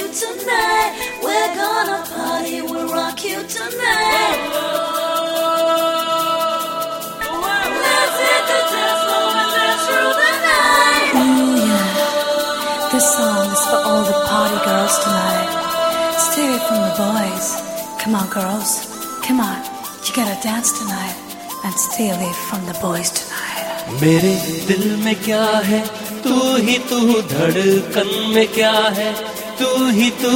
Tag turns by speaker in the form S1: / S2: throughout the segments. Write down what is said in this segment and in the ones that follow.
S1: you tonight. We're gonna party, we'll rock you tonight. Let's hit the dance floor and dance through the night.
S2: Ooh, yeah. This song is for all the party girls tonight. Stay away from the boys. Come on, girls. Come on. You gotta dance tonight. And stay away from the boys tonight.
S3: मेरे दिल में क्या है, तू ही तू, धड़कन में क्या है, तू ही तू।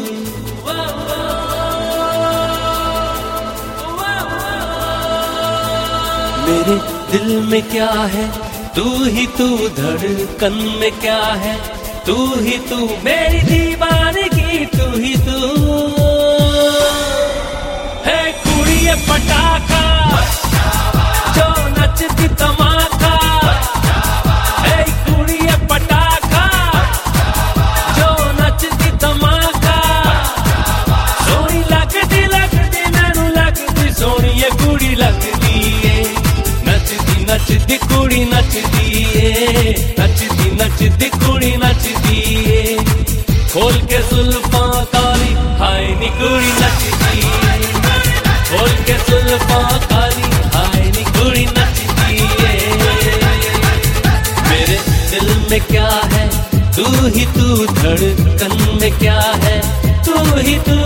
S3: मेरे दिल में क्या है, तू ही तू, धड़कन में क्या है, तू ही तू। मेरी दीवानगी तू ही तू है, कुड़िए पटाखा जो नचती तमाका, है कुड़िए पटाखा जो नचती तमाका। सोनी लगदी लगदी मैनू लगदी, सोनी ये कुड़ी लगदी है, नचदी नचदी कुड़ी नचदी है, नचदी नचदी कुड़ी नचदी है। खोल के जुल्फां काली, हाय नी कुड़ी नचदी है, खोल के जुल्फां काली, हाय नी कुड़ी नचदी है। मेरे दिल में क्या है, तू ही तू, धड़कन में क्या है, तू ही तू।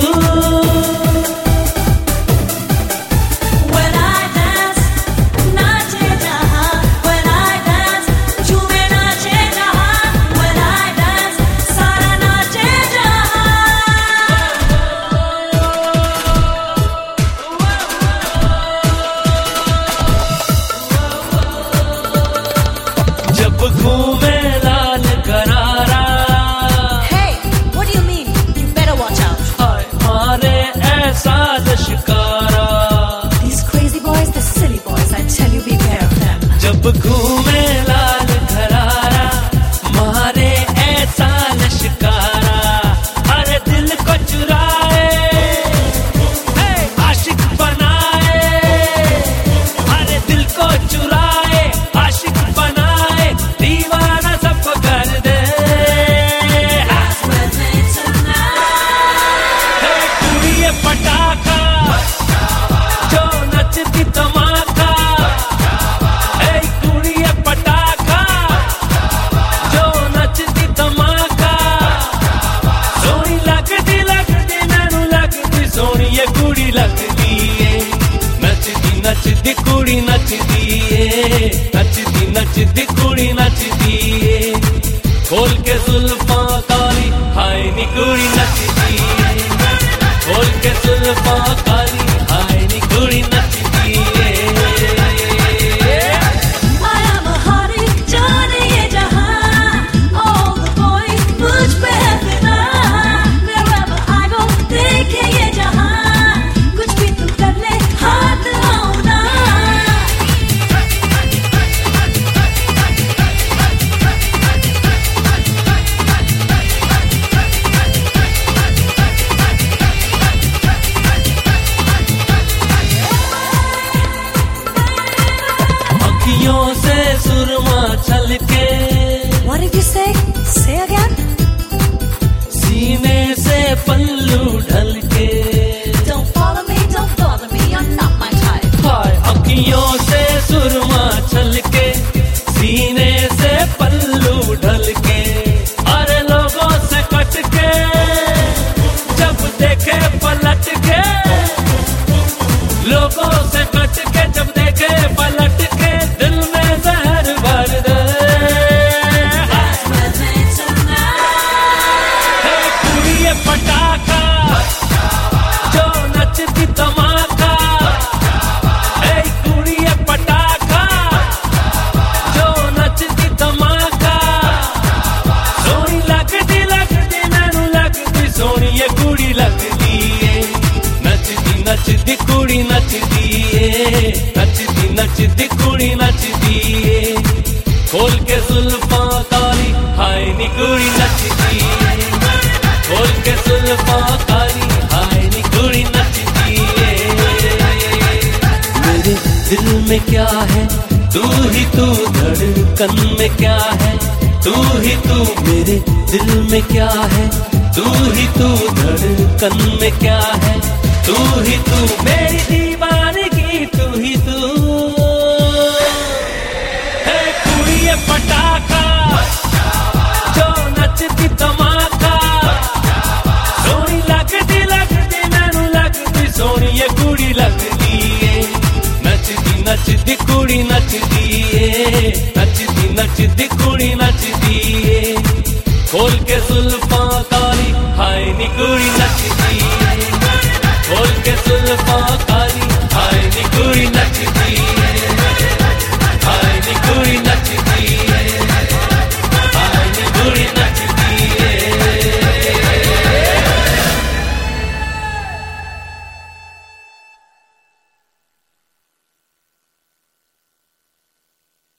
S3: घूमे लाल करारा,
S1: Hey, what do you mean? You better watch out.
S3: हाय मारे ऐसा लश्कारा।
S1: These crazy boys, the silly boys, I tell you, beware of them.
S3: जब घूमे लाल करारा, मारे ऐसा लश्कारा। अरे दिल को चुराए, आशिक बनाए, अरे दिल को चुराए, आशिक बनाए, दीवाना सबको कर दे। कुड़िए पटाखा जो नचती तमाका, है कुड़िए पटाखा जो नचती तमाका। सोनी लगदी लगदी मैनू लगदी, सोनी ये कुड़ी लगदी है, नचदी नचदी कुड़ी नचदी है, नचदी नचदी कुड़ी नचदी है। खोल के जुल्फां काली, हाय नी कुड़ी नचदी है, खोल के जुल्फां काली, हाय नी कुड़ी नचदी है।
S1: I am a hottie, जाने ये जहां, all the boys मुझ पे है फिदा। Wherever I go, देखे ये जहां, कुछ भी तुम कर ले, हाथ आओ ना।
S3: अखियों से सुरमा छलके,
S1: What did you say? Say again?
S3: सीने से पल्लू ढलके।
S1: Don't follow me, don't bother me, you're not my type.
S3: हाय अखियों से सुरमा छलके, सीने से पल्लू ढलके। अरे लोगों से कट के, जब देखे पलट के, लोगों से कट के, जब देखे पलट के, दिल में जहर भर दे। है कुड़िए पटाखा जो नचती तमाका, है कुड़िए पटाखा जो नचती तमाका। सोनी लगदी लगदी मैनू लगदी, सोनी ये कुड़ी लगदी है, नचदी नचदी कुड़ी नचदी है, नचदी नचदी कुड़ी नचदी है। खोल के जुल्फां काली, हाय नी कुड़ी नचदी है, खोल के जुल्फां काली, हाय नी कुड़ी नचदी है। मेरे दिल में क्या है, तू ही तू, धड़कन में क्या है, तू ही तू। मेरे दिल में क्या है, तू ही तू धड़कन में क्या है, तू ही तू मेरी दीवानगी, तू ही तू है कुड़ी ये पटाखा जो नचती धमाका, सोनी लगदी लगदी मैनू लगदी सोनी ये कुड़ी लगदी है, नचदी नचदी कुड़ी नचदी है, नचदी नचदी